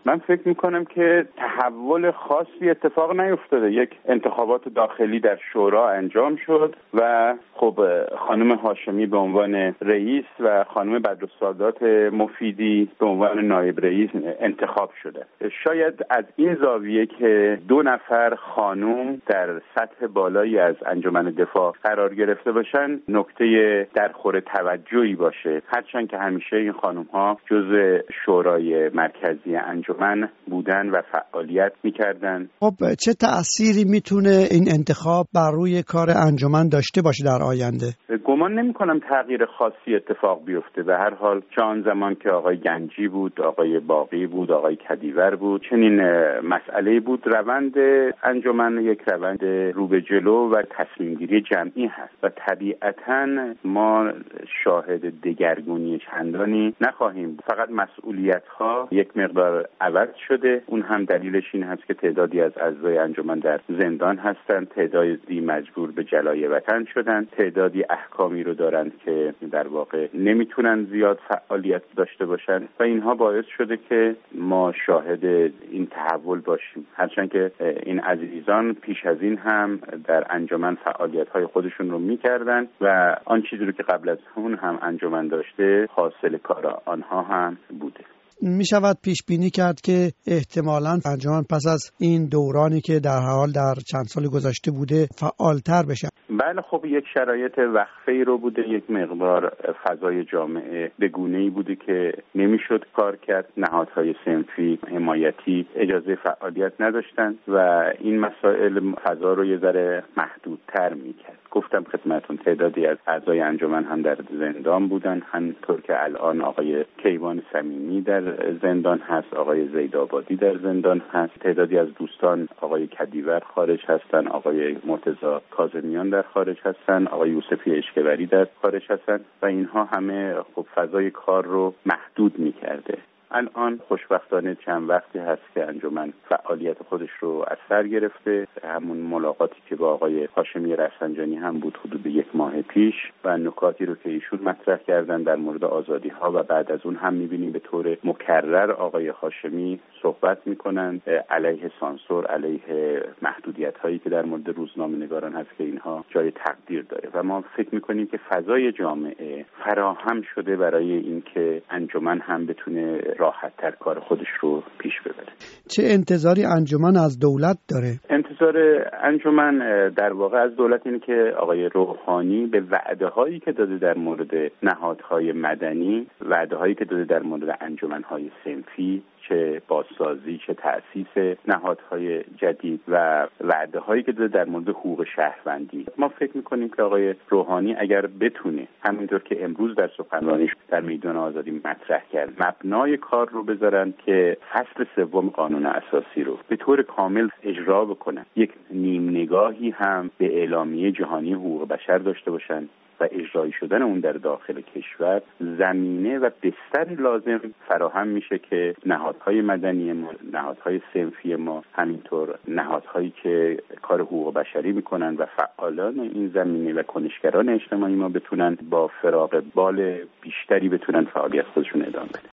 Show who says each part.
Speaker 1: من فکر میکنم که تحول خاصی اتفاق نیفتاده. یک انتخابات داخلی در شورا انجام شد و خب خانم هاشمی به عنوان رئیس و خانم بدرالسادات مفیدی به عنوان نایب رئیس انتخاب شده. شاید از این زاویه که 2 نفر خانم در سطح بالایی از انجمن دفاع قرار گرفته باشن نکته درخور توجهی باشه، هرچند که همیشه این خانم ها جزء شورای مرکزی انجمن بودن و فعالیت میکردن.
Speaker 2: خب چه تأثیری میتونه این انتخاب بر روی کار انجمن داشته باشه در آینده؟
Speaker 1: گمان نمی‌کنم تغییر خاصی اتفاق بیفته. به هر حال چه آن زمان که آقای گنجی بود، آقای باقی بود، آقای کدیور بود، چنین مسئله بود. روند انجمن یک روند رو به جلو و تصمیم گیری جمعی هست و طبیعتاً ما شاهد دگرگونی چندانی نخواهیم. فقط مسئولیت‌ها یک مقدار عوض شده. اون هم دلیلش این هست که تعدادی از اعضای انجمن در زندان هستند، تعدادی مجبور به جلای وطن شدند، تعدادی احکامی رو دارند که در واقع نمیتونن زیاد فعالیت داشته باشن و اینها باعث شده که ما شاهد این تحول باشیم. هرچند که این عزیزان پیش از این هم در انجمن فعالیت‌های خودشون رو میکردن و آن چیزی رو که قبل از اون هم انجمن داشته حاصل کار آنها هم بوده.
Speaker 2: می شود پیش بینی کرد که احتمالاً انجمن پس از این دورانی که در حال در چند سال گذشته بوده فعالتر بشه؟
Speaker 1: بله، خب یک شرایط وقفه‌ای رو بوده، یک مقدار فضای جامعه به گونه‌ای بوده که نمیشد کار کرد. نهادهای صنفی حمایتی اجازه فعالیت نداشتند و این مسائل فضا رو یه ذره محدودتر میکرد. گفتم خدمتون تعدادی از اعضای انجمن هم در زندان بودن، همونطور که الان آقای کیوان صمیمی در زندان هست، آقای زیدآبادی در زندان هست، تعدادی از دوستان آقای کدیور خارج هستن، آقای مرتضی کاظمیان در خارج هستن، آقای یوسفی اشکبری در خارج هستن و اینها همه خب فضای کار رو محدود می‌کرده. الان خوشبختانه چند وقتی هست که انجمن فعالیت خودش رو از سر گرفته. همون ملاقاتی که با آقای هاشمی رفسنجانی هم بود حدود 1 ماه پیش و نکاتی رو که ایشون مطرح کردن در مورد آزادی‌ها و بعد از اون هم می‌بینیم به طور مکرر آقای هاشمی صحبت می‌کنن علیه سانسور، علیه محدودیت‌هایی که در مورد روزنامه‌نگاران هست که اینها جای تقدیر داره و ما فکر می‌کنیم که فضای جامعه فراهم شده برای اینکه انجمن هم بتونه راحت‌تر کار خودش رو پیش ببره.
Speaker 2: چه انتظاری انجمن از دولت داره؟
Speaker 1: انتظار انجمن در واقع از دولت اینه که آقای روحانی به وعده‌هایی که داده در مورد نهادهای مدنی، وعده‌هایی که داده در مورد انجمن‌های صنفی، چه بازسازی چه تأسیس نهادهای جدید و وعده‌هایی که داده در مورد حقوق شهروندی، ما فکر می‌کنیم که آقای روحانی اگر بتونه همینطور که امروز در سخنرانیش در میدان آزادی مطرح کرد مبنای کار رو بذارن که فصل 3 قانون اساسی رو به طور کامل اجرا بکنن، یک نیم نگاهی هم به اعلامیه جهانی حقوق بشر داشته باشن و اجرایی شدن اون در داخل کشور، زمینه و بستر لازم فراهم میشه که نهادهای مدنی ما، نهادهای صنفی ما، همینطور نهادهایی که کار حقوق بشری میکنن و فعالان این زمینه و کنشگران اجتماعی ما بتونن با فراغ بال بیشتری بتونن فعالیت خودشون ادامه بدن.